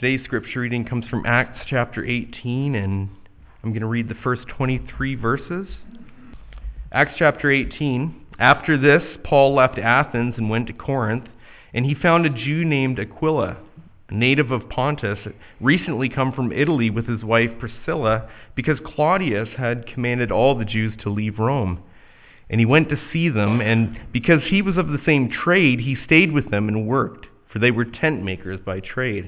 Today's scripture reading comes from Acts chapter 18, and I'm going to read the first 23 verses. Acts chapter 18. After this, Paul left Athens and went to Corinth, and he found a Jew named Aquila, a native of Pontus, recently come from Italy with his wife Priscilla, because Claudius had commanded all the Jews to leave Rome. And he went to see them, and because he was of the same trade, he stayed with them and worked, for they were tent makers by trade.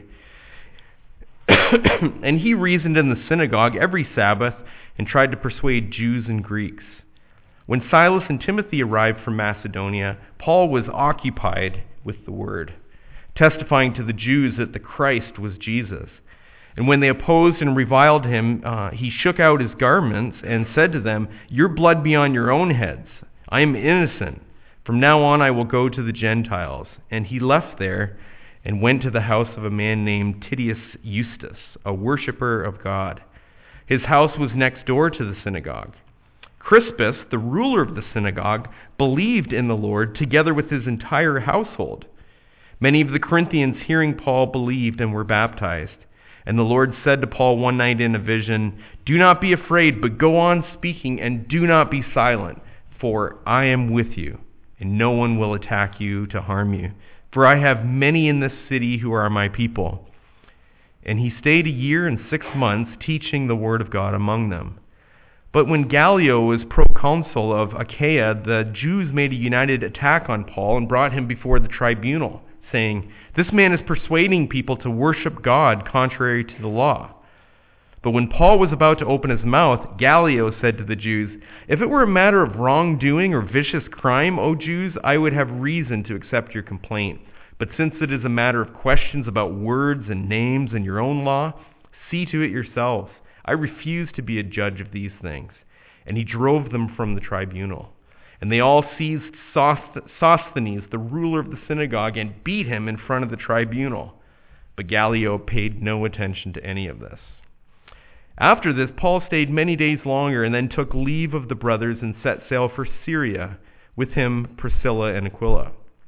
And he reasoned in the synagogue every Sabbath and tried to persuade Jews and Greeks. When Silas and Timothy arrived from Macedonia, Paul was occupied with the word, testifying to the Jews that the Christ was Jesus. And when they opposed and reviled him, he shook out his garments and said to them, "Your blood be on your own heads. I am innocent. From now on I will go to the Gentiles." And he left there and went to the house of a man named Titius Justus, a worshiper of God. His house was next door to the synagogue. Crispus, the ruler of the synagogue, believed in the Lord together with his entire household. Many of the Corinthians, hearing Paul, believed and were baptized. And the Lord said to Paul one night in a vision, "Do not be afraid, but go on speaking and do not be silent, for I am with you, and no one will attack you to harm you. For I have many in this city who are my people." And he stayed 1 year and 6 months teaching the word of God among them. But when Gallio was proconsul of Achaia, the Jews made a united attack on Paul and brought him before the tribunal, saying, "This man is persuading people to worship God contrary to the law." But when Paul was about to open his mouth, Gallio said to the Jews, "If it were a matter of wrongdoing or vicious crime, O Jews, I would have reason to accept your complaint. But since it is a matter of questions about words and names and your own law, see to it yourselves. I refuse to be a judge of these things." And he drove them from the tribunal. And they all seized Sosthenes, the ruler of the synagogue, and beat him in front of the tribunal. But Gallio paid no attention to any of this. After this, Paul stayed many days longer and then took leave of the brothers and set sail for Syria, with him Priscilla and Aquila.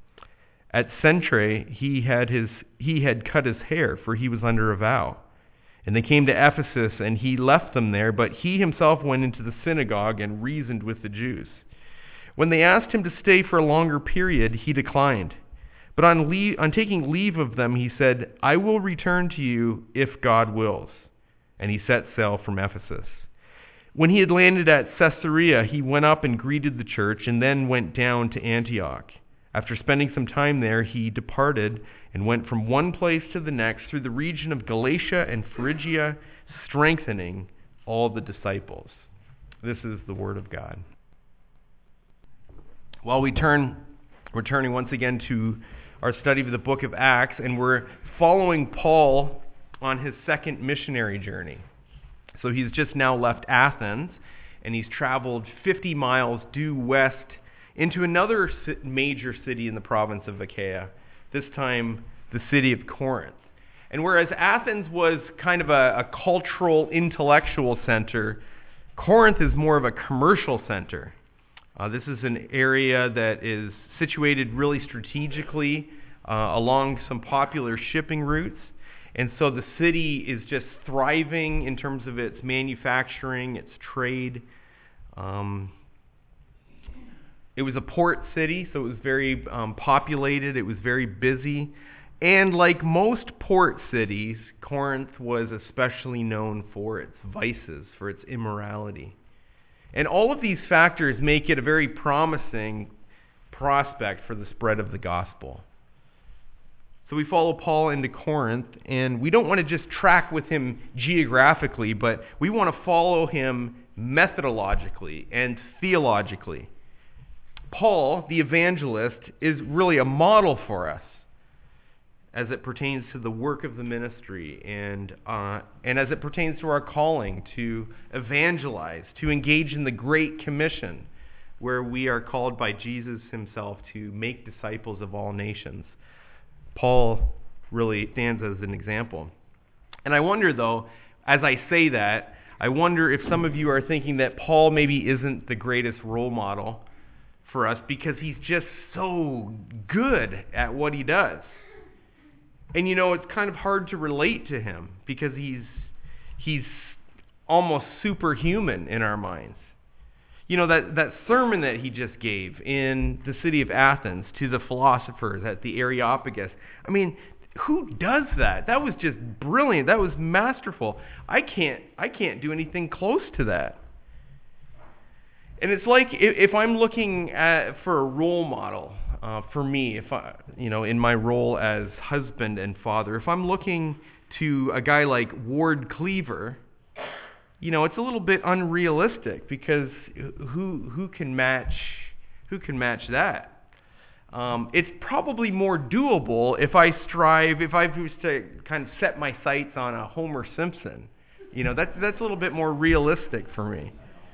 At Cenchreae he had cut his hair, for he was under a vow. And they came to Ephesus, and he left them there, but he himself went into the synagogue and reasoned with the Jews. When they asked him to stay for a longer period, he declined. But on taking leave of them, he said, "I will return to you if God wills." And he set sail from Ephesus. When he had landed at Caesarea, he went up and greeted the church, and then went down to Antioch. After spending some time there, he departed and went from one place to the next through the region of Galatia and Phrygia, strengthening all the disciples. This is the word of God. Well, we're turning once again to our study of the book of Acts, and we're following Paul on his second missionary journey. So he's just now left Athens, and he's traveled 50 miles due west into another major city in the province of Achaia, this time the city of Corinth. And whereas Athens was kind of a cultural, intellectual center, Corinth is more of a commercial center. This is an area that is situated really strategically along some popular shipping routes. And so the city is just thriving in terms of its manufacturing, its trade. It was a port city, so it was very populated. It was very busy. And like most port cities, Corinth was especially known for its vices, for its immorality. And all of these factors make it a very promising prospect for the spread of the gospel. So we follow Paul into Corinth, and we don't want to just track with him geographically, but we want to follow him methodologically and theologically. Paul, the evangelist, is really a model for us as it pertains to the work of the ministry and as it pertains to our calling to evangelize, to engage in the Great Commission, where we are called by Jesus himself to make disciples of all nations. Paul really stands as an example. And I wonder, though, as I say that, I wonder if some of you are thinking that Paul maybe isn't the greatest role model for us because he's just so good at what he does. And it's kind of hard to relate to him because he's almost superhuman in our minds. That sermon that he just gave in the city of Athens to the philosophers at the Areopagus. I mean, who does that? That was just brilliant. That was masterful. I can't do anything close to that. And it's like if I'm looking for a role model for me, if I, in my role as husband and father, if I'm looking to a guy like Ward Cleaver, it's a little bit unrealistic because who can match that? It's probably more doable if I was to kind of set my sights on a Homer Simpson. That's a little bit more realistic for me.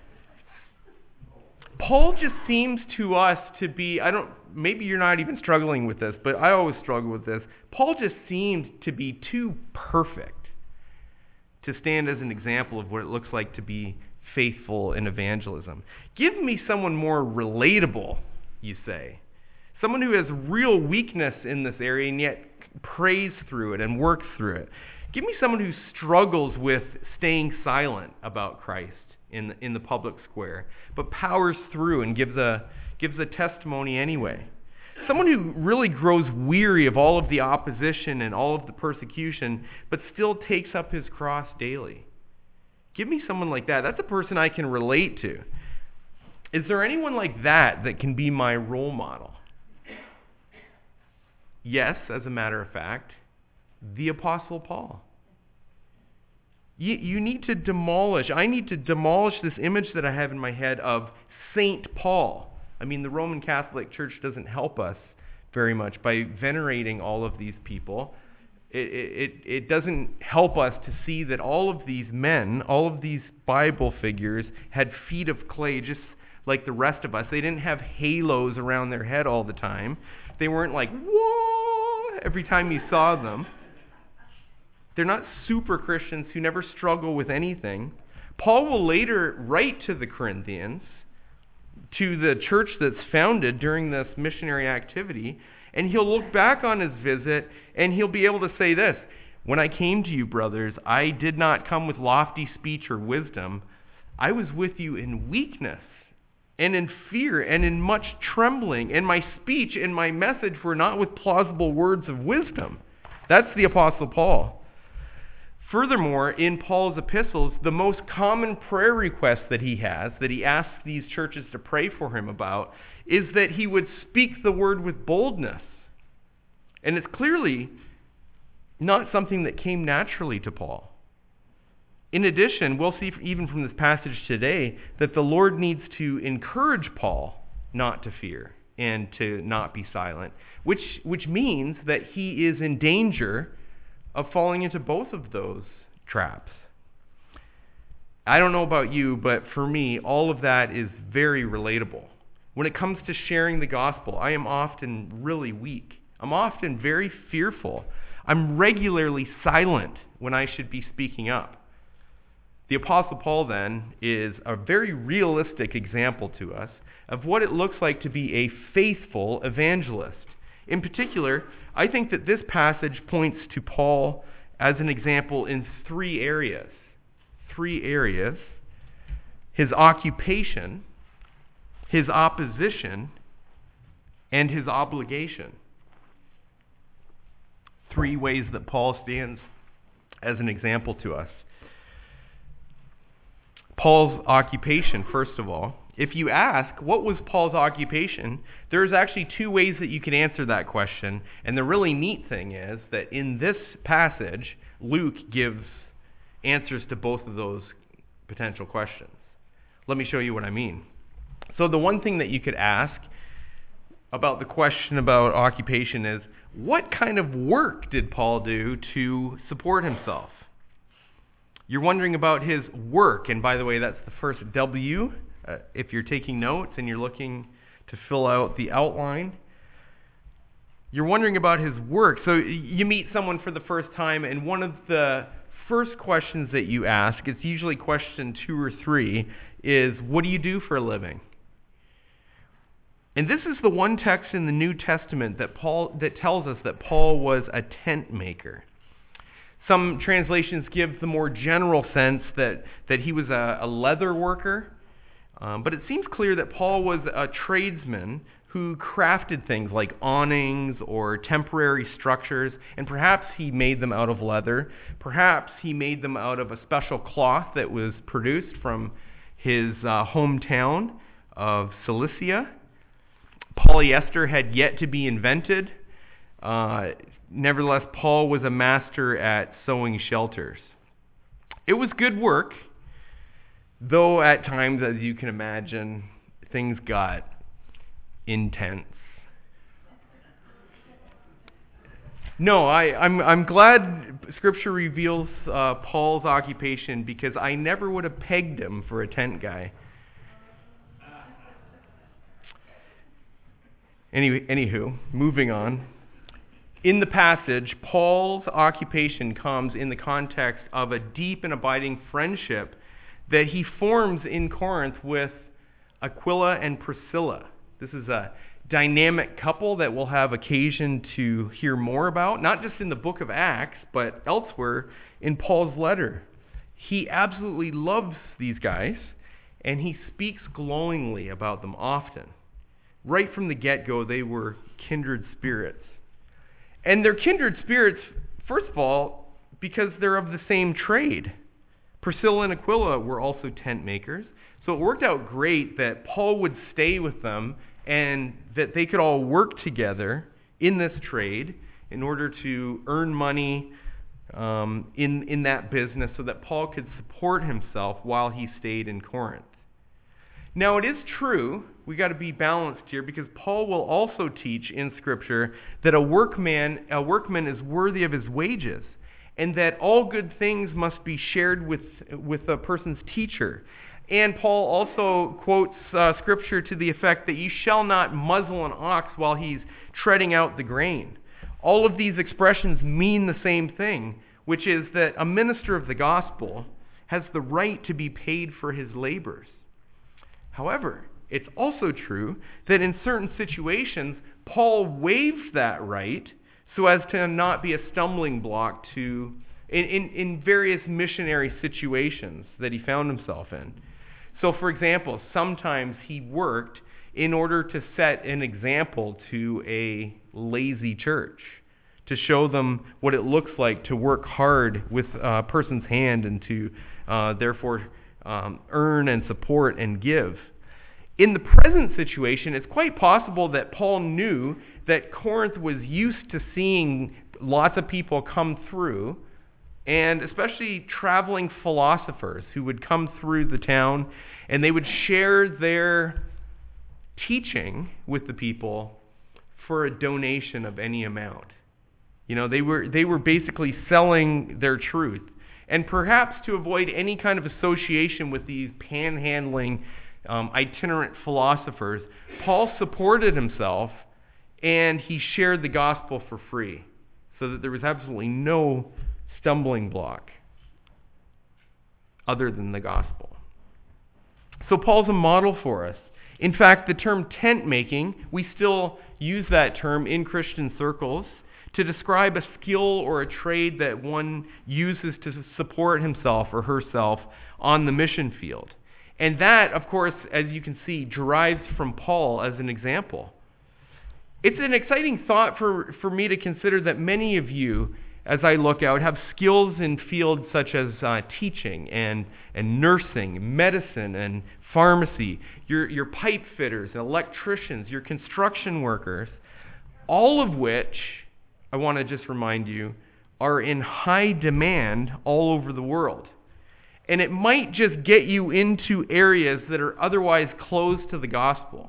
Paul just seems to us to be, maybe you're not even struggling with this, but I always struggle with this. Paul just seemed to be too perfect to stand as an example of what it looks like to be faithful in evangelism. Give me someone more relatable, you say. Someone who has real weakness in this area and yet prays through it and works through it. Give me someone who struggles with staying silent about Christ in the public square, but powers through and gives a testimony anyway. Someone who really grows weary of all of the opposition and all of the persecution, but still takes up his cross daily. Give me someone like that. That's a person I can relate to. Is there anyone like that can be my role model? Yes, as a matter of fact, the Apostle Paul. I need to demolish this image that I have in my head of Saint Paul. I mean, the Roman Catholic Church doesn't help us very much by venerating all of these people. It doesn't help us to see that all of these men, all of these Bible figures, had feet of clay just like the rest of us. They didn't have halos around their head all the time. They weren't like, whoa, every time you saw them. They're not super Christians who never struggle with anything. Paul will later write to the Corinthians, to the church that's founded during this missionary activity, and he'll look back on his visit and he'll be able to say this: when I came to you, brothers, I did not come with lofty speech or wisdom. I was with you in weakness and in fear and in much trembling, and my speech and my message were not with plausible words of wisdom. That's the Apostle Paul. Furthermore, in Paul's epistles, the most common prayer request that he asks these churches to pray for him about, is that he would speak the word with boldness. And it's clearly not something that came naturally to Paul. In addition, we'll see even from this passage today that the Lord needs to encourage Paul not to fear and to not be silent, which means that he is in danger of falling into both of those traps. I don't know about you, but for me, all of that is very relatable. When it comes to sharing the gospel, I am often really weak. I'm often very fearful. I'm regularly silent when I should be speaking up. The Apostle Paul, then, is a very realistic example to us of what it looks like to be a faithful evangelist. In particular, I think that this passage points to Paul as an example in three areas. His occupation, his opposition, and his obligation. Three ways that Paul stands as an example to us. Paul's occupation, first of all. If you ask, what was Paul's occupation, there's actually two ways that you can answer that question. And the really neat thing is that in this passage, Luke gives answers to both of those potential questions. Let me show you what I mean. So the one thing that you could ask about the question about occupation is, what kind of work did Paul do to support himself? You're wondering about his work, and by the way, that's the first W. If you're taking notes and you're looking to fill out the outline, you're wondering about his work. So you meet someone for the first time, and one of the first questions that you ask, it's usually question 2 or 3, is, what do you do for a living? And this is the one text in the New Testament that tells us that Paul was a tent maker. Some translations give the more general sense that he was a leather worker. But it seems clear that Paul was a tradesman who crafted things like awnings or temporary structures, and perhaps he made them out of leather. Perhaps he made them out of a special cloth that was produced from his hometown of Cilicia. Polyester had yet to be invented. Nevertheless, Paul was a master at sewing shelters. It was good work, though at times, as you can imagine, things got intense. No, I'm glad Scripture reveals Paul's occupation, because I never would have pegged him for a tent guy. Anywho, moving on. In the passage, Paul's occupation comes in the context of a deep and abiding friendship that he forms in Corinth with Aquila and Priscilla. This is a dynamic couple that we'll have occasion to hear more about, not just in the book of Acts, but elsewhere in Paul's letter. He absolutely loves these guys, and he speaks glowingly about them often. Right from the get-go, they were kindred spirits. And they're kindred spirits, first of all, because they're of the same trade. Priscilla and Aquila were also tent makers. So it worked out great that Paul would stay with them and that they could all work together in this trade in order to earn money in that business so that Paul could support himself while he stayed in Corinth. Now, it is true, we got to be balanced here, because Paul will also teach in Scripture that a workman is worthy of his wages, and that all good things must be shared with a person's teacher. And Paul also quotes Scripture to the effect that you shall not muzzle an ox while he's treading out the grain. All of these expressions mean the same thing, which is that a minister of the gospel has the right to be paid for his labors. However, it's also true that in certain situations, Paul waived that right so as to not be a stumbling block to in various missionary situations that he found himself in. So, for example, sometimes he worked in order to set an example to a lazy church, to show them what it looks like to work hard with a person's hand and to therefore earn and support and give. In the present situation, it's quite possible that Paul knew that Corinth was used to seeing lots of people come through, and especially traveling philosophers who would come through the town, and they would share their teaching with the people for a donation of any amount. You know, they were basically selling their truth. And perhaps to avoid any kind of association with these panhandling itinerant philosophers, Paul supported himself and he shared the gospel for free so that there was absolutely no stumbling block other than the gospel. So Paul's a model for us. In fact, the term tent making, we still use that term in Christian circles to describe a skill or a trade that one uses to support himself or herself on the mission field. And that, of course, as you can see, derives from Paul as an example. It's an exciting thought for me to consider that many of you, as I look out, have skills in fields such as teaching and nursing, medicine and pharmacy, your pipe fitters and electricians, your construction workers, all of which, I want to just remind you, are in high demand all over the world. And it might just get you into areas that are otherwise closed to the gospel.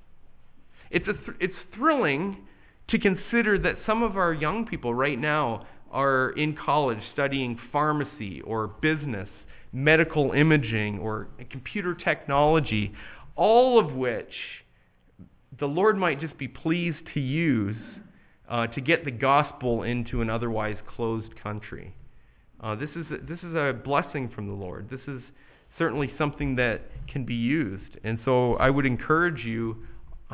It's thrilling to consider that some of our young people right now are in college studying pharmacy or business, medical imaging or computer technology, all of which the Lord might just be pleased to use to get the gospel into an otherwise closed country. This is a blessing from the Lord. This is certainly something that can be used. And so I would encourage you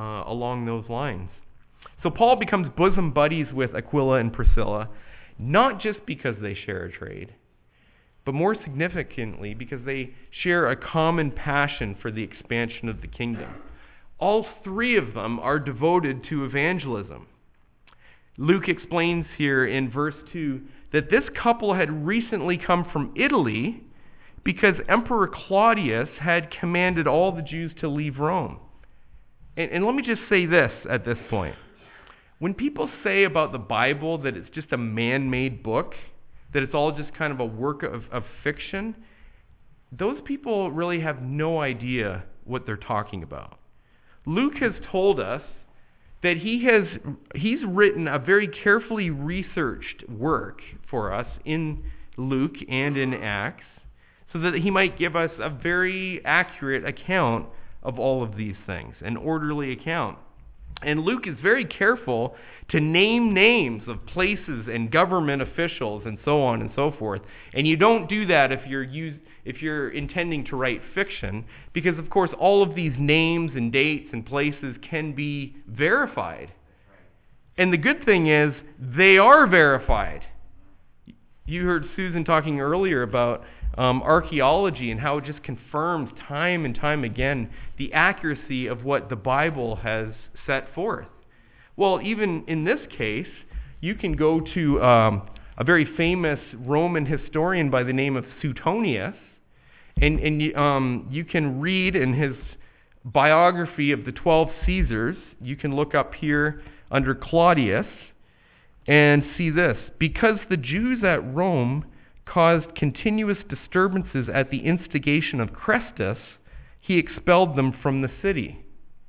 along those lines. So Paul becomes bosom buddies with Aquila and Priscilla, not just because they share a trade, but more significantly because they share a common passion for the expansion of the kingdom. All three of them are devoted to evangelism. Luke explains here in verse 2 that this couple had recently come from Italy because Emperor Claudius had commanded all the Jews to leave Rome. And let me just say this at this point. When people say about the Bible that it's just a man-made book, that it's all just kind of a work of fiction, those people really have no idea what they're talking about. Luke has told us that he's written a very carefully researched work for us in Luke and in Acts, so that he might give us a very accurate account of all of these things, an orderly account. And Luke is very careful to name names of places and government officials and so on and so forth. And you don't do that if you're intending to write fiction, because of course all of these names and dates and places can be verified. And the good thing is they are verified. You heard Susan talking earlier about archaeology and how it just confirms time and time again the accuracy of what the Bible has set forth. Well, even in this case, you can go to a very famous Roman historian by the name of Suetonius, and you can read in his biography of the 12 Caesars. You can look up here under Claudius and see this. Because the Jews at Rome caused continuous disturbances at the instigation of Chrestus, he expelled them from the city.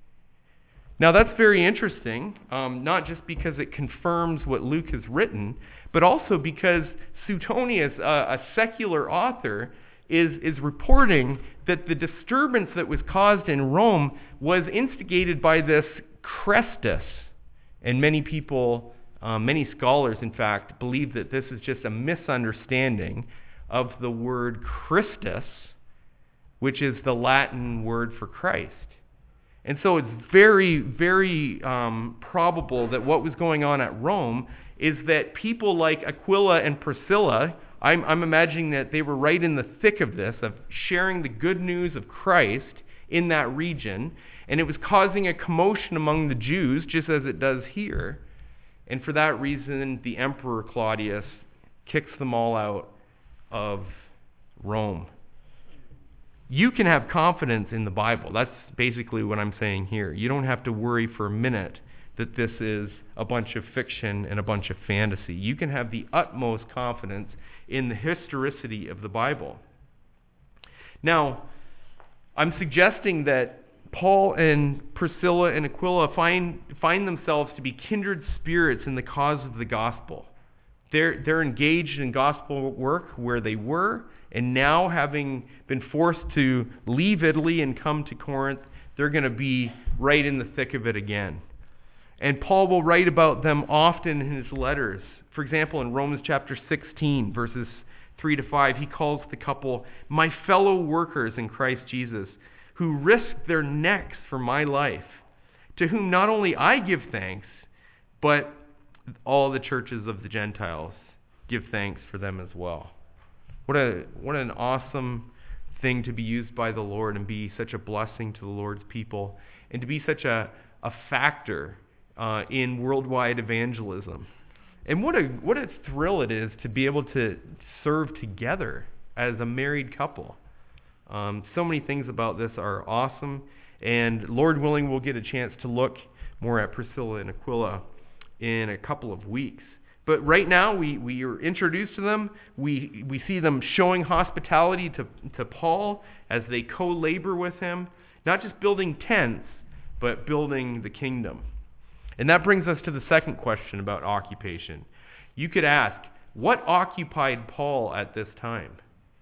Now that's very interesting, not just because it confirms what Luke has written, but also because Suetonius, a secular author, is reporting that the disturbance that was caused in Rome was instigated by this Chrestus. And many people, many scholars, in fact, believe that this is just a misunderstanding of the word Christus, which is the Latin word for Christ. And so it's very, very probable that what was going on at Rome is that people like Aquila and Priscilla, I'm imagining that they were right in the thick of this, of sharing the good news of Christ in that region, and it was causing a commotion among the Jews, just as it does here. And for that reason, the Emperor Claudius kicks them all out of Rome. You can have confidence in the Bible. That's basically what I'm saying here. You don't have to worry for a minute that this is a bunch of fiction and a bunch of fantasy. You can have the utmost confidence in the historicity of the Bible. Now, I'm suggesting that Paul and Priscilla and Aquila find themselves to be kindred spirits in the cause of the gospel. They're engaged in gospel work where they were, and now having been forced to leave Italy and come to Corinth, they're going to be right in the thick of it again. And Paul will write about them often in his letters. For example, in Romans chapter 16, verses 3 to 5, he calls the couple my fellow workers in Christ Jesus, who risked their necks for my life, to whom not only I give thanks, but all the churches of the Gentiles give thanks for them as well. What an awesome thing to be used by the Lord and be such a blessing to the Lord's people, and to be such a factor in worldwide evangelism. And what a thrill it is to be able to serve together as a married couple. So many things about this are awesome, and Lord willing, we'll get a chance to look more at Priscilla and Aquila in a couple of weeks. But right now, we are introduced to them. We see them showing hospitality to Paul as they co-labor with him, not just building tents, but building the kingdom. And that brings us to the second question about occupation. You could ask, what occupied Paul at this time?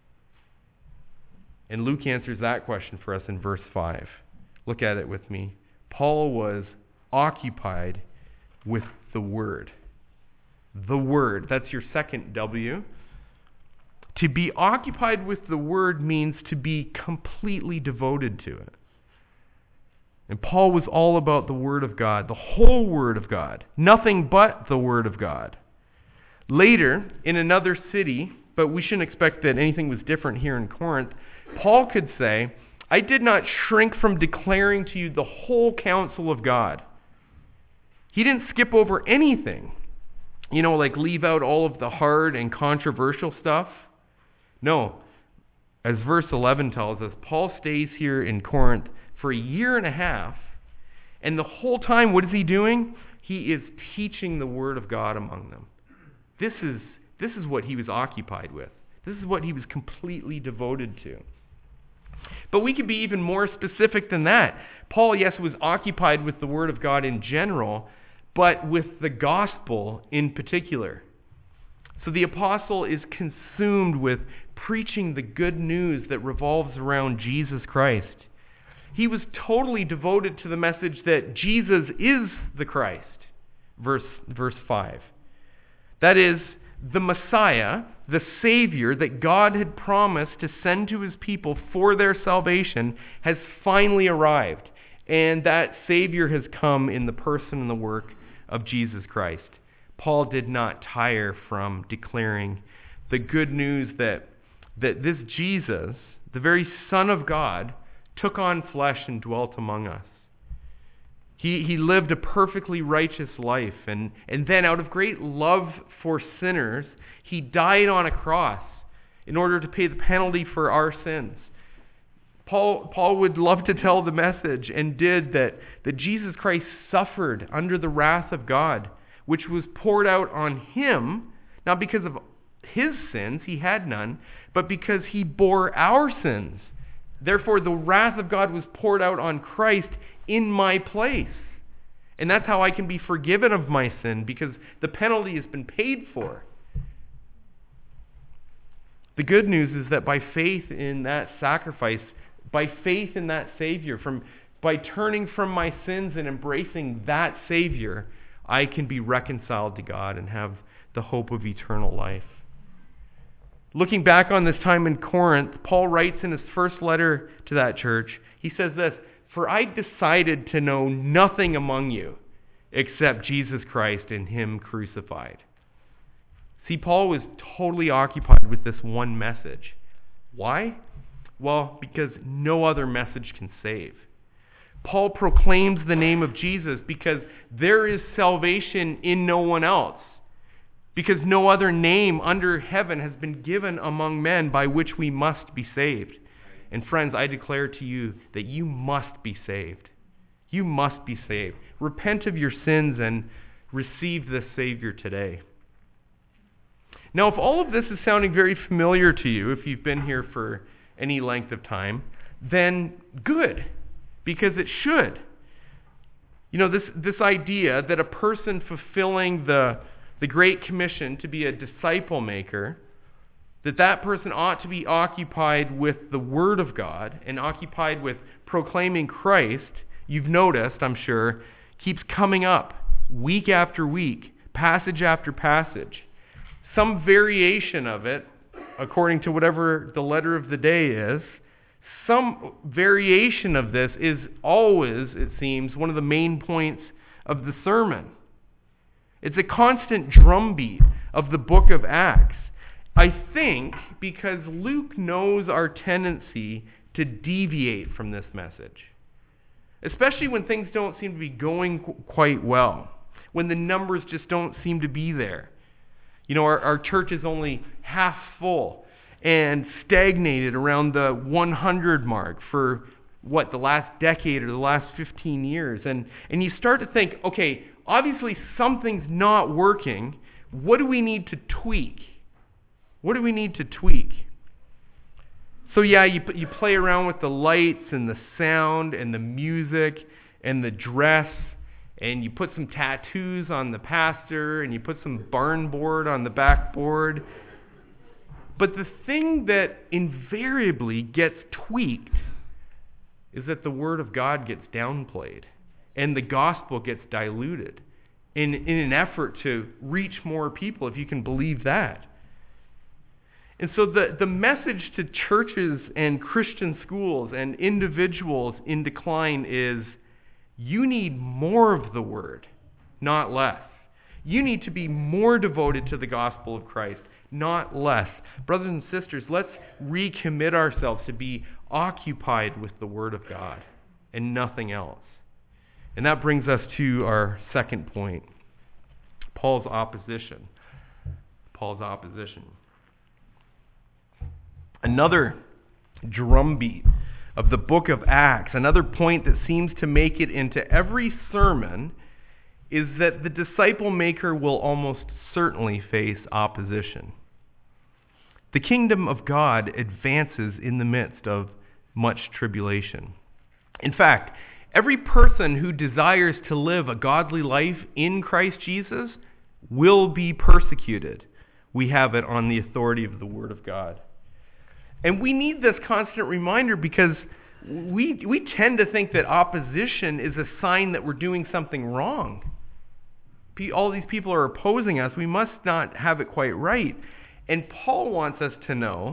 And Luke answers that question for us in verse 5. Look at it with me. Paul was occupied with the Word. The Word. That's your second W. To be occupied with the Word means to be completely devoted to it. And Paul was all about the Word of God, the whole Word of God, nothing but the Word of God. Later, in another city, but we shouldn't expect that anything was different here in Corinth, Paul could say, I did not shrink from declaring to you the whole counsel of God. He didn't skip over anything. Like leave out all of the hard and controversial stuff. No. As verse 11 tells us, Paul stays here in Corinth for 1.5 years. And the whole time, what is he doing? He is teaching the Word of God among them. This is what he was occupied with. This is what he was completely devoted to. But we could be even more specific than that. Paul, yes, was occupied with the Word of God in general, but with the gospel in particular. So the apostle is consumed with preaching the good news that revolves around Jesus Christ. He was totally devoted to the message that Jesus is the Christ. Verse 5. That is, the Messiah, the Savior that God had promised to send to his people for their salvation, has finally arrived. And that Savior has come in the person and the work of Jesus Christ. Paul did not tire from declaring the good news that this Jesus, the very Son of God, took on flesh and dwelt among us. He lived a perfectly righteous life, and then out of great love for sinners, he died on a cross in order to pay the penalty for our sins. Paul would love to tell the message, and did, that Jesus Christ suffered under the wrath of God, which was poured out on him, not because of his sins, he had none, but because he bore our sins. Therefore, the wrath of God was poured out on Christ in my place. And that's how I can be forgiven of my sin, because the penalty has been paid for. The good news is that by faith in that sacrifice, by faith in that Savior, by turning from my sins and embracing that Savior, I can be reconciled to God and have the hope of eternal life. Looking back on this time in Corinth, Paul writes in his first letter to that church, he says this, "For I decided to know nothing among you except Jesus Christ and him crucified." See, Paul was totally occupied with this one message. Why? Well, because no other message can save. Paul proclaims the name of Jesus because there is salvation in no one else. Because no other name under heaven has been given among men by which we must be saved. And friends, I declare to you that you must be saved. You must be saved. Repent of your sins and receive this Savior today. Now, if all of this is sounding very familiar to you, if you've been here for any length of time, then good, because it should. This idea that a person fulfilling the Great Commission to be a disciple maker, that person ought to be occupied with the Word of God and occupied with proclaiming Christ, you've noticed, I'm sure, keeps coming up week after week, passage after passage. Some variation of it, according to whatever the letter of the day is, some variation of this is always, it seems, one of the main points of the sermon. It's a constant drumbeat of the book of Acts. I think because Luke knows our tendency to deviate from this message, especially when things don't seem to be going quite well, when the numbers just don't seem to be there. Our church is only half full and stagnated around the 100 mark for the last decade or the last 15 years. And you start to think, okay, obviously something's not working. What do we need to tweak? What do we need to tweak? So yeah, you play around with the lights and the sound and the music and the dress, and you put some tattoos on the pastor, and you put some barn board on the backboard. But the thing that invariably gets tweaked is that the Word of God gets downplayed and the gospel gets diluted in an effort to reach more people, if you can believe that. And so the message to churches and Christian schools and individuals in decline is, You need more of the word, not less. You need to be more devoted to the gospel of Christ, not less. Brothers and sisters, let's recommit ourselves to be occupied with the word of God and nothing else. And that brings us to our second point, Paul's opposition. Paul's opposition. Another drumbeat of the book of Acts, another point that seems to make it into every sermon, is that the disciple maker will almost certainly face opposition. The kingdom of God advances in the midst of much tribulation. In fact, every person who desires to live a godly life in Christ Jesus will be persecuted. We have it on the authority of the Word of God. And we need this constant reminder because we tend to think that opposition is a sign that we're doing something wrong. All these people are opposing us. We must not have it quite right. And Luke wants us to know,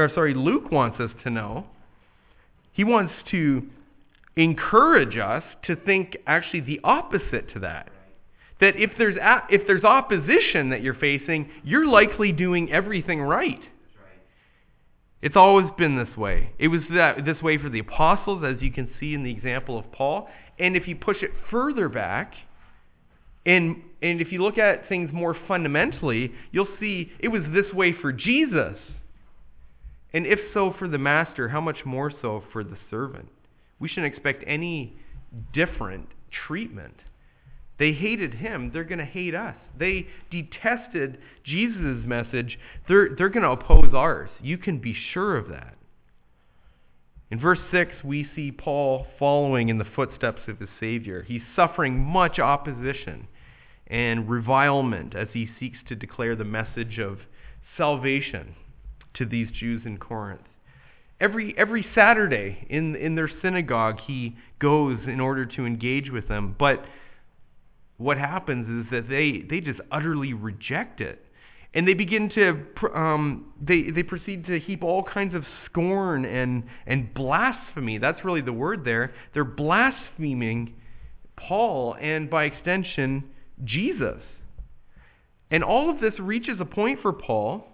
he wants to encourage us to think actually the opposite to that. That if there's opposition that you're facing, you're likely doing everything right. It's always been this way. It was this way for the apostles, as you can see in the example of Paul. And if you push it further back, and if you look at things more fundamentally, you'll see it was this way for Jesus. And if so for the master, how much more so for the servant? We shouldn't expect any different treatment. They hated him, they're going to hate us. They detested Jesus' message, they're going to oppose ours. You can be sure of that. In verse 6, we see Paul following in the footsteps of his Savior. He's suffering much opposition and revilement as he seeks to declare the message of salvation to these Jews in Corinth. Every Saturday in their synagogue, he goes in order to engage with them. But what happens is that they just utterly reject it. And they begin to, they proceed to heap all kinds of scorn and blasphemy. That's really the word there. They're blaspheming Paul and by extension, Jesus. And all of this reaches a point for Paul.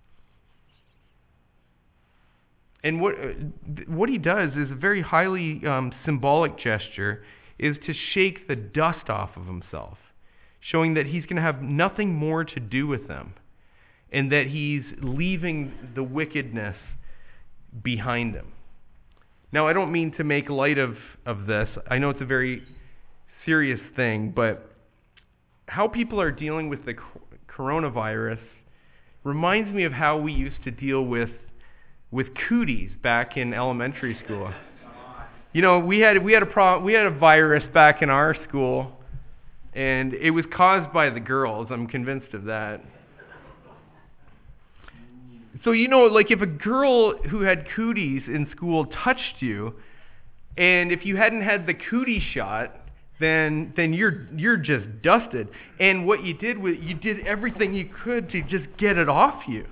And what he does is a very highly symbolic gesture, is to shake the dust off of himself, showing that he's going to have nothing more to do with them, and that he's leaving the wickedness behind him. Now, I don't mean to make light of this. I know it's a very serious thing, but how people are dealing with the coronavirus reminds me of how we used to deal with cooties back in elementary school. You know, we had a virus back in our school, and it was caused by the girls. I'm convinced of that. So, you know, like if a girl who had cooties in school touched you, and if you hadn't had the cootie shot, then you're just dusted. And what you did was you did everything you could to just get it off you.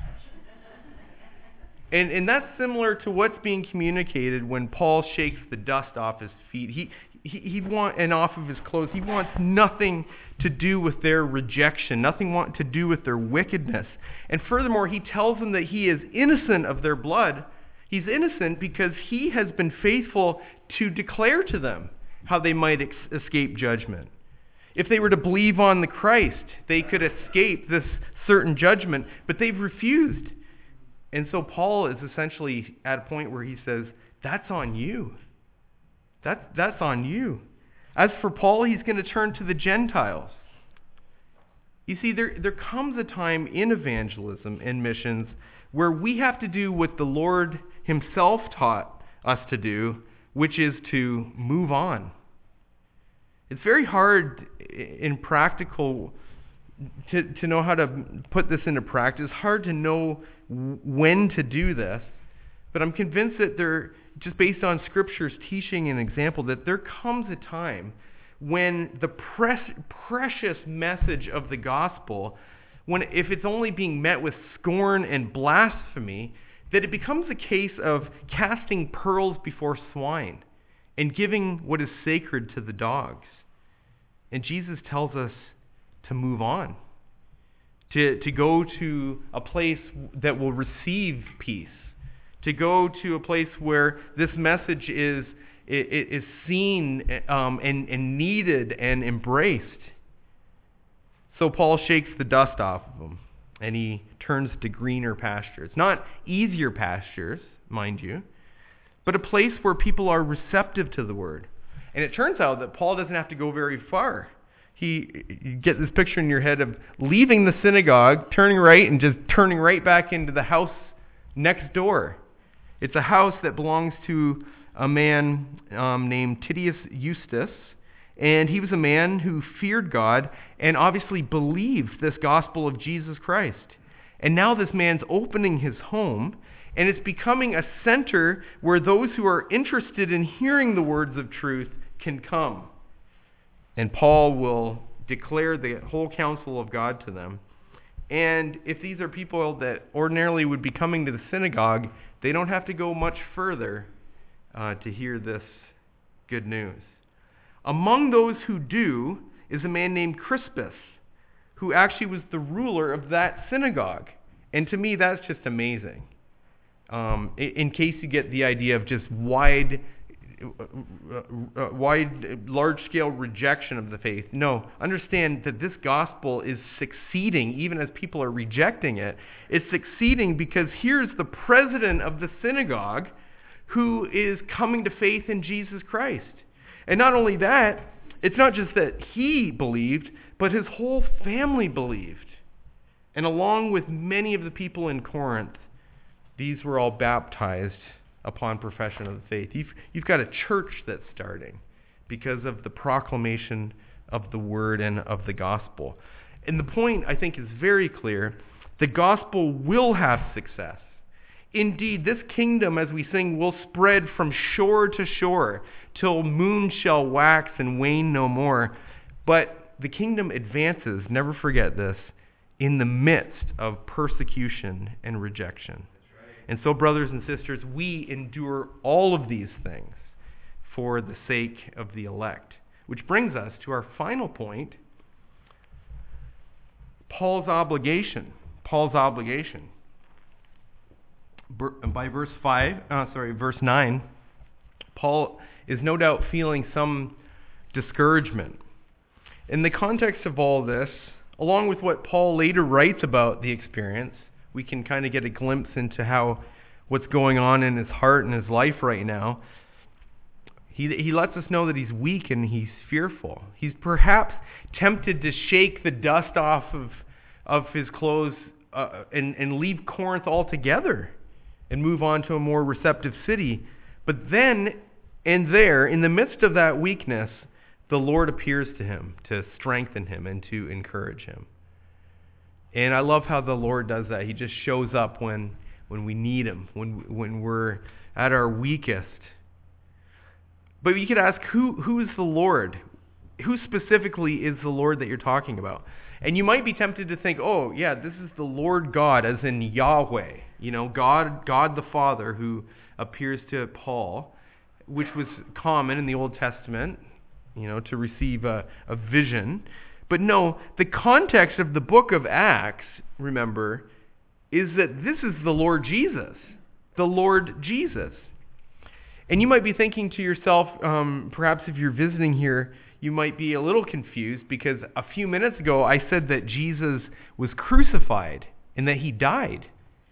And that's similar to what's being communicated when Paul shakes the dust off his feet. And off of his clothes. He wants nothing to do with their rejection, nothing to do with their wickedness. And furthermore, he tells them that he is innocent of their blood. He's innocent because he has been faithful to declare to them how they might escape judgment. If they were to believe on the Christ, they could escape this certain judgment, but they've refused. And so Paul is essentially at a point where he says, that's on you. That's on you. As for Paul, he's going to turn to the Gentiles. You see, there comes a time in evangelism and missions where we have to do what the Lord himself taught us to do, which is to move on. It's very hard in practical to know how to put this into practice. It's hard to know when to do this, but I'm convinced that just based on Scripture's teaching and example, that there comes a time when the precious message of the gospel, if it's only being met with scorn and blasphemy, that it becomes a case of casting pearls before swine. and giving what is sacred to the dogs. And Jesus tells us to move on, to go to a place that will receive peace, to go to a place where this message is seen and needed and embraced. So Paul shakes the dust off of them, and he turns to greener pastures. Not easier pastures, mind you, but a place where people are receptive to the word. And it turns out that Paul doesn't have to go very far. You get this picture in your head of leaving the synagogue, turning right, and just turning right back into the house next door. It's a house that belongs to a man named Titius Eustace, and he was a man who feared God and obviously believed this gospel of Jesus Christ. And now this man's opening his home, and it's becoming a center where those who are interested in hearing the words of truth can come. And Paul will declare the whole counsel of God to them. And if these are people that ordinarily would be coming to the synagogue, they don't have to go much further to hear this good news. Among those who do is a man named Crispus, who actually was the ruler of that synagogue. And to me, that's just amazing. In case you get the idea of just wide, large-scale rejection of the faith. No, understand that this gospel is succeeding even as people are rejecting it. It's succeeding because here's the president of the synagogue who is coming to faith in Jesus Christ. And not only that, it's not just that he believed, but his whole family believed. And along with many of the people in Corinth, these were all baptized upon profession of the faith. You've got a church that's starting because of the proclamation of the word and of the gospel. And the point, I think, is very clear. The gospel will have success. Indeed, this kingdom, as we sing, will spread from shore to shore till moon shall wax and wane no more. But the kingdom advances, never forget this, in the midst of persecution and rejection. And so, brothers and sisters, we endure all of these things for the sake of the elect. Which brings us to our final point, Paul's obligation. Paul's obligation. By verse 9, Paul is no doubt feeling some discouragement. In the context of all this, along with what Paul later writes about the experience, we can kind of get a glimpse into what's going on in his heart and his life right now. He lets us know that he's weak and he's fearful. He's perhaps tempted to shake the dust off of his clothes and leave Corinth altogether and move on to a more receptive city. But then and there, in the midst of that weakness, the Lord appears to him to strengthen him and to encourage him. And I love how the Lord does that. He just shows up when we need him, when we're at our weakest. But you could ask, who is the Lord? Who specifically is the Lord that you're talking about? And you might be tempted to think, oh, yeah, this is the Lord God, as in Yahweh. God the Father who appears to Paul, which was common in the Old Testament, to receive a vision. But no, the context of the book of Acts, remember, is that this is the Lord Jesus. The Lord Jesus. And you might be thinking to yourself, perhaps if you're visiting here, you might be a little confused because a few minutes ago I said that Jesus was crucified and that he died.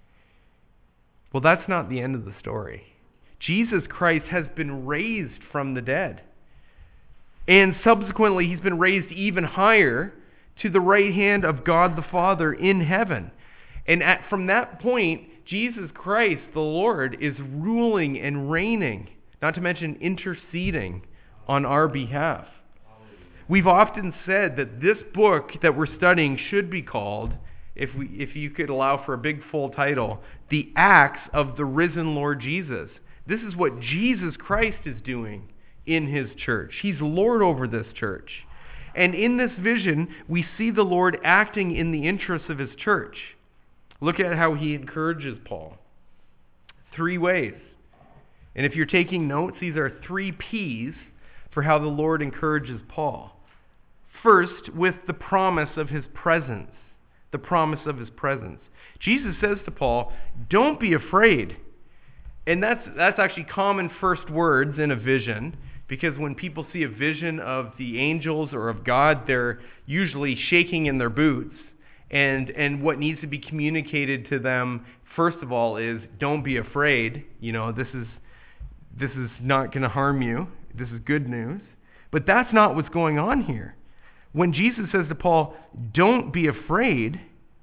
Well, that's not the end of the story. Jesus Christ has been raised from the dead. And subsequently, he's been raised even higher to the right hand of God the Father in heaven. And from that point, Jesus Christ, the Lord, is ruling and reigning, not to mention interceding on our behalf. We've often said that this book that we're studying should be called, if you could allow for a big full title, The Acts of the Risen Lord Jesus. This is what Jesus Christ is doing in his church. He's Lord over this church. And in this vision, we see the Lord acting in the interests of his church. Look at how he encourages Paul. 3 ways. And if you're taking notes, these are 3 P's for how the Lord encourages Paul. First, with the promise of his presence. The promise of his presence. Jesus says to Paul, don't be afraid. And that's actually common first words in a vision, because when people see a vision of the angels or of God, they're usually shaking in their boots. And what needs to be communicated to them, first of all, is don't be afraid. This is not going to harm you. This is good news. But that's not what's going on here. When Jesus says to Paul, don't be afraid,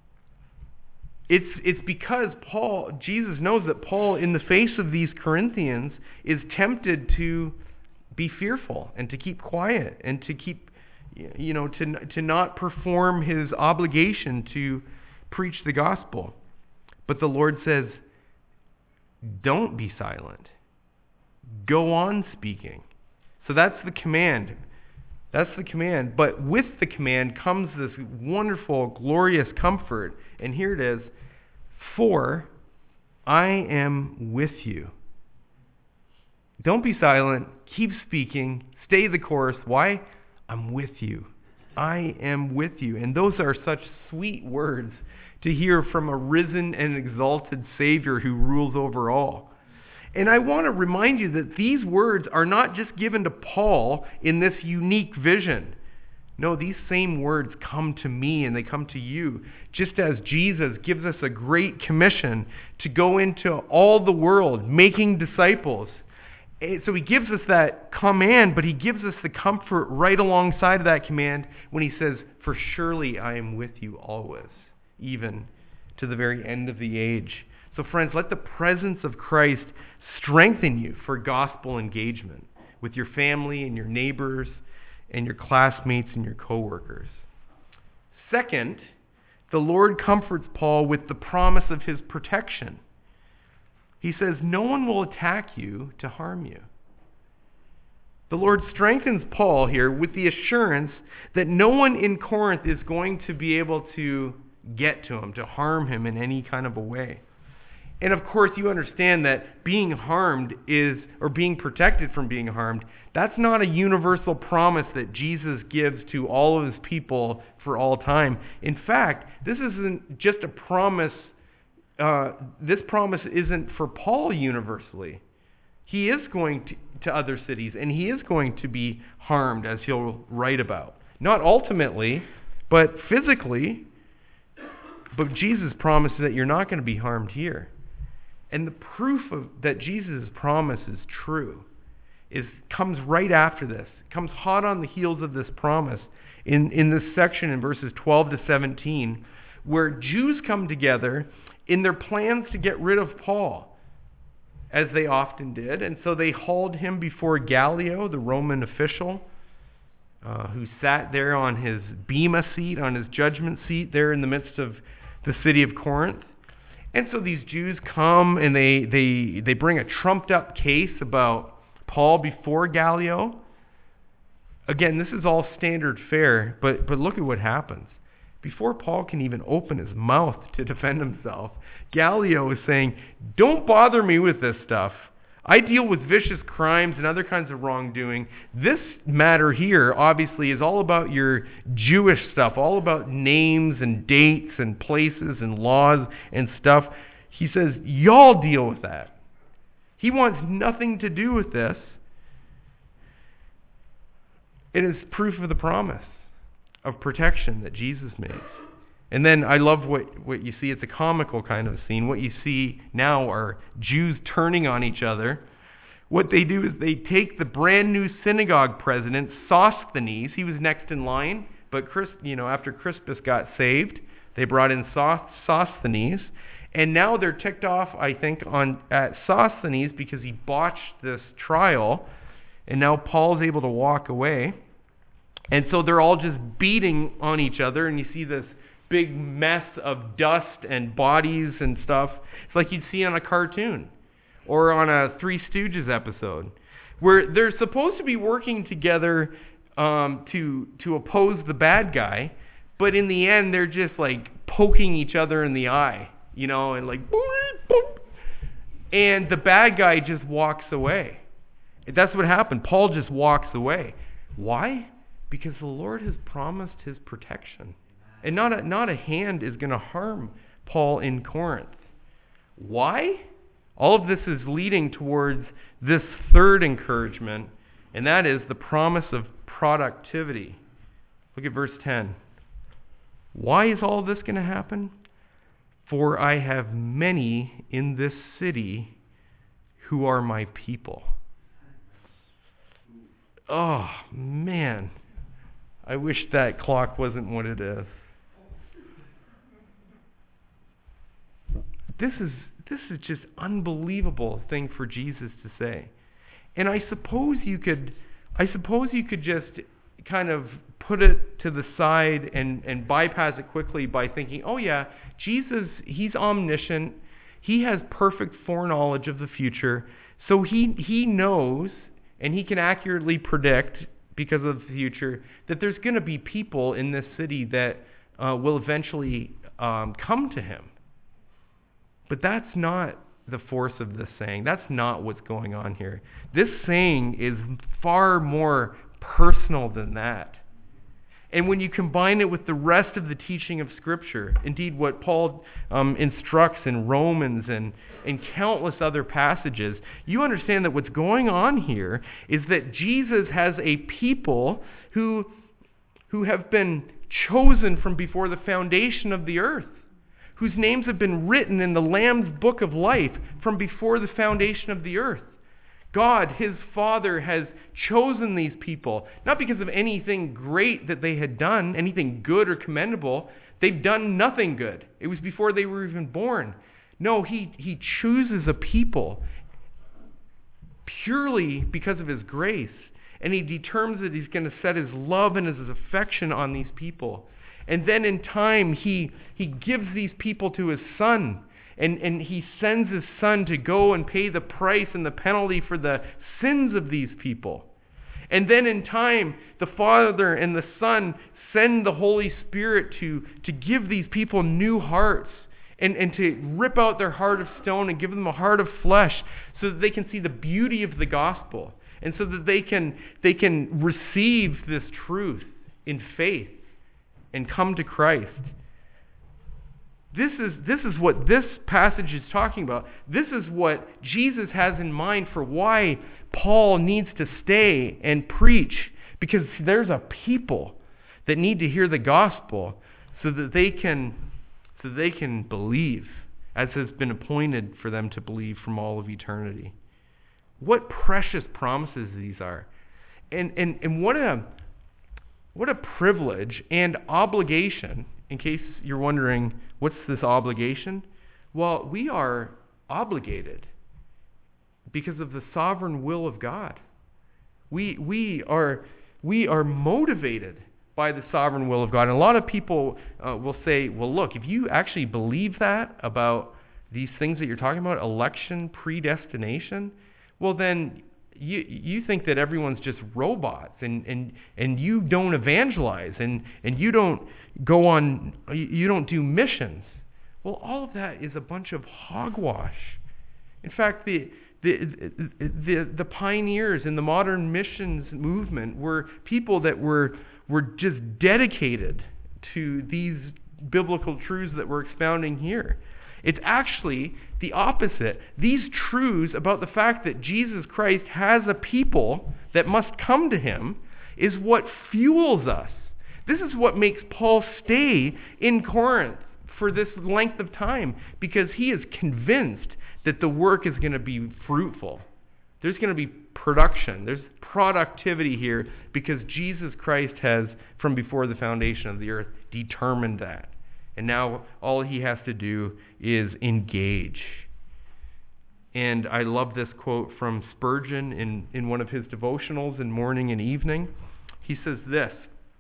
it's because Jesus knows that Paul, in the face of these Corinthians, is tempted to be fearful and to keep quiet and to keep, to not perform his obligation to preach the gospel. But the Lord says, don't be silent. Go on speaking. So that's the command. That's the command. But with the command comes this wonderful, glorious comfort. And here it is. For I am with you. Don't be silent. Keep speaking. Stay the course. Why? I'm with you. I am with you. And those are such sweet words to hear from a risen and exalted Savior who rules over all. And I want to remind you that these words are not just given to Paul in this unique vision. No, these same words come to me and they come to you, just as Jesus gives us a great commission to go into all the world, making disciples. So he gives us that command, but he gives us the comfort right alongside of that command when he says, for surely I am with you always, even to the very end of the age. So friends, let the presence of Christ strengthen you for gospel engagement with your family and your neighbors and your classmates and your coworkers. Second, the Lord comforts Paul with the promise of his protection. He says, no one will attack you to harm you. The Lord strengthens Paul here with the assurance that no one in Corinth is going to be able to get to him, to harm him in any kind of a way. And of course, you understand that being harmed or being protected from being harmed, that's not a universal promise that Jesus gives to all of his people for all time. In fact, this isn't just a promise. This promise isn't for Paul universally. He is going to other cities, and he is going to be harmed, as he'll write about. Not ultimately, but physically. But Jesus promises that you're not going to be harmed here. And the proof that Jesus' promise is true comes right after this. It comes hot on the heels of this promise in this section in verses 12 to 17, where Jews come together in their plans to get rid of Paul, as they often did. And so they hauled him before Gallio, the Roman official, who sat there on his bema seat, on his judgment seat there in the midst of the city of Corinth. And so these Jews come and they bring a trumped up case about Paul before Gallio. Again, this is all standard fare, but look at what happens. Before Paul can even open his mouth to defend himself, Gallio is saying, don't bother me with this stuff. I deal with vicious crimes and other kinds of wrongdoing. This matter here, obviously, is all about your Jewish stuff, all about names and dates and places and laws and stuff. He says, y'all deal with that. He wants nothing to do with this. It is proof of the promise of protection that Jesus makes. And then I love what you see. It's a comical kind of scene. What you see now are Jews turning on each other. What they do is they take the brand new synagogue president, Sosthenes. He was next in line, but after Crispus got saved, they brought in Sosthenes. And now they're ticked off, I think, at Sosthenes because he botched this trial. And now Paul's able to walk away. And so they're all just beating on each other. And you see this big mess of dust and bodies and stuff. It's like you'd see on a cartoon or on a Three Stooges episode, where they're supposed to be working together to oppose the bad guy, but in the end they're just like poking each other in the eye, and like boop, boop. And the bad guy just walks away. That's what happened. Paul just walks away. Why? Because the Lord has promised his protection. And not a hand is going to harm Paul in Corinth. Why? All of this is leading towards this third encouragement, and that is the promise of productivity. Look at verse 10. Why is all this going to happen? For I have many in this city who are my people. Oh, man. I wish that clock wasn't what it is. This is just unbelievable thing for Jesus to say. And I suppose you could just kind of put it to the side and bypass it quickly by thinking, oh yeah, Jesus, he's omniscient. He has perfect foreknowledge of the future. So he knows and he can accurately predict, because of the future, that there's going to be people in this city that will eventually come to him. But that's not the force of this saying. That's not what's going on here. This saying is far more personal than that. And when you combine it with the rest of the teaching of Scripture, indeed what Paul instructs in Romans and in countless other passages, you understand that what's going on here is that Jesus has a people who have been chosen from before the foundation of the earth, whose names have been written in the Lamb's book of life from before the foundation of the earth. God, his Father, has chosen these people, not because of anything great that they had done, anything good or commendable. They've done nothing good. It was before they were even born. No, he chooses a people purely because of his grace, and he determines that he's going to set his love and his affection on these people. And then in time, he gives these people to his Son. And he sends his Son to go and pay the price and the penalty for the sins of these people. And then in time, the Father and the Son send the Holy Spirit to give these people new hearts and to rip out their heart of stone and give them a heart of flesh so that they can see the beauty of the gospel and so that they can receive this truth in faith and come to Christ. This is what this passage is talking about. This is what Jesus has in mind for why Paul needs to stay and preach, because there's a people that need to hear the gospel so that they can believe, as has been appointed for them to believe from all of eternity. What precious promises these are. And what a privilege and obligation. In case you're wondering, what's this obligation? Well, we are obligated because of the sovereign will of God. We are motivated by the sovereign will of God. And a lot of people will say, well, look, if you actually believe that about these things that you're talking about, election, predestination, well then you think that everyone's just robots and you don't evangelize and you don't go on, you don't do missions. Well, all of that is a bunch of hogwash. In fact, the pioneers in the modern missions movement were people that were just dedicated to these biblical truths that we're expounding here. It's actually the opposite. These truths about the fact that Jesus Christ has a people that must come to him is what fuels us. This is what makes Paul stay in Corinth for this length of time, because he is convinced that the work is going to be fruitful. There's going to be production. There's productivity here because Jesus Christ has, from before the foundation of the earth, determined that. And now all he has to do is engage. And I love this quote from Spurgeon in one of his devotionals in Morning and Evening. He says this,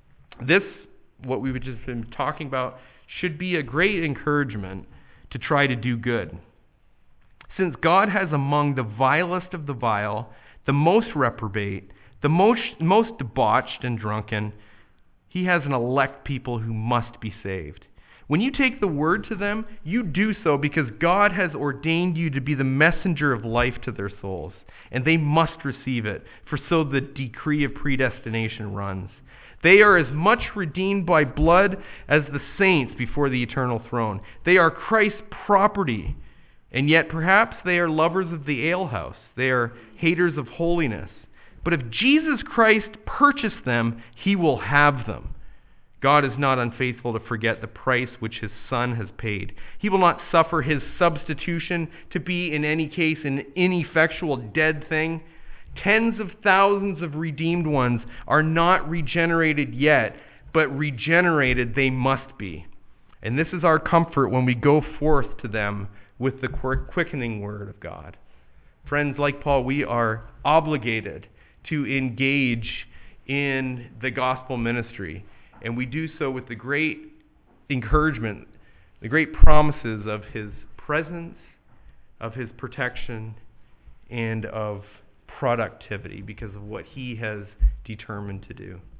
what we've just been talking about, should be a great encouragement to try to do good. Since God has among the vilest of the vile, the most reprobate, the most debauched and drunken, he has an elect people who must be saved. When you take the word to them, you do so because God has ordained you to be the messenger of life to their souls, and they must receive it, for so the decree of predestination runs. They are as much redeemed by blood as the saints before the eternal throne. They are Christ's property, and yet perhaps they are lovers of the alehouse. They are haters of holiness. But if Jesus Christ purchased them, he will have them. God is not unfaithful to forget the price which his Son has paid. He will not suffer his substitution to be in any case an ineffectual dead thing. Tens of thousands of redeemed ones are not regenerated yet, but regenerated they must be. And this is our comfort when we go forth to them with the quickening word of God. Friends, like Paul, we are obligated to engage in the gospel ministry. And we do so with the great encouragement, the great promises of his presence, of his protection, and of productivity because of what he has determined to do.